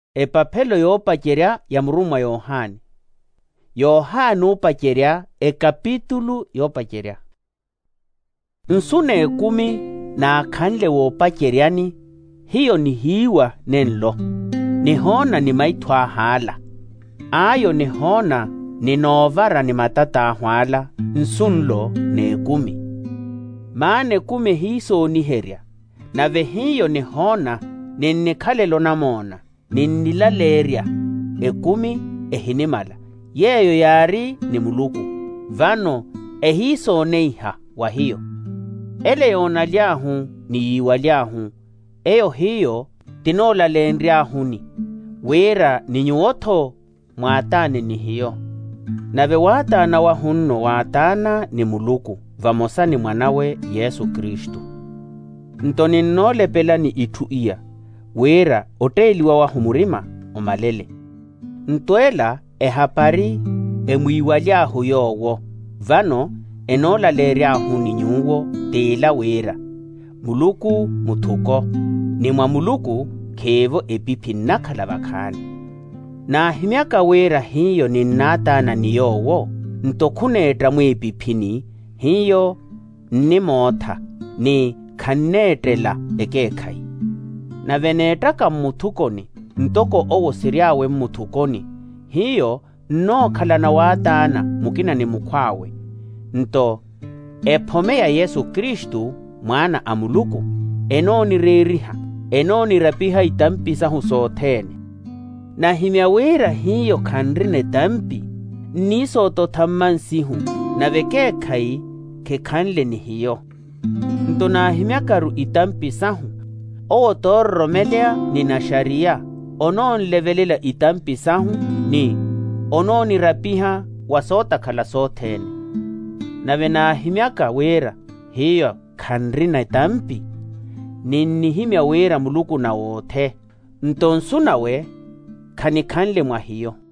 Epapelo yopacherya ya murumwa Yohane. Yohane upacherya ekapitulu yopacherya. Nsune 10 na akhanle wopacheryani, hiyo ni hiwa nenlo. Nihona ni maithwa hala. Ayo nihona ni novara ni matata ahwala, nsunlo ne 10. Maane 10 hiso niherya. Nave hiyo nihona ninnikhalelo namona, ninnilalerya. 10 ehinimala. Yeyo yari ni Muluku. Vano ehiso neiha wa hiyo. Ele yona lyahu ni yiwa lyahu. Eyo hiyo tinola lendryahuni. Wera ni nyuotho mwatane ni hiyo. Nave watana wa hunno watana ni Muluku. Vamosa ni mwanawe Yesu Kristu. Ntoni nnole pela ni itu iya. Wera oteliwa wa humurima omalele. Ntwela ehapari emwiwa lyahu yowo. Vano enola leryahu ni nyuwo tela wera. Muluku muthuko. Ni mwa Muluku kevo epipi nakhala bakhani. Na himyaka wera hiyo ni natana ni yowo. Ntokhunetra mwepipini hiyo ni motha ni khanetela ekekhai. Na venetaka mmuthukoni ntoko owo siryawe mmuthukoni. Hiyo nokhala na watana mukina ni mukhwawe. Nto ephome ya Yesu Kristu mwana a Muluku enoni reriha enoni rapiha itampisa husothene. Na himya wera hiyo khanrine tampi niso tothammansihu na vekekhai kekhanle ni hiyo. Nto na himyakaru itampisahu owo torromelea ni na sharia ononlevelela itampisahu ni ononi rapiha wasota khala sothene. Nave na himyaka wera hiyo khanrina tampi ninni himya wera Muluku na wothe. Ntonsu nawe khanikhanle mwa hiyo.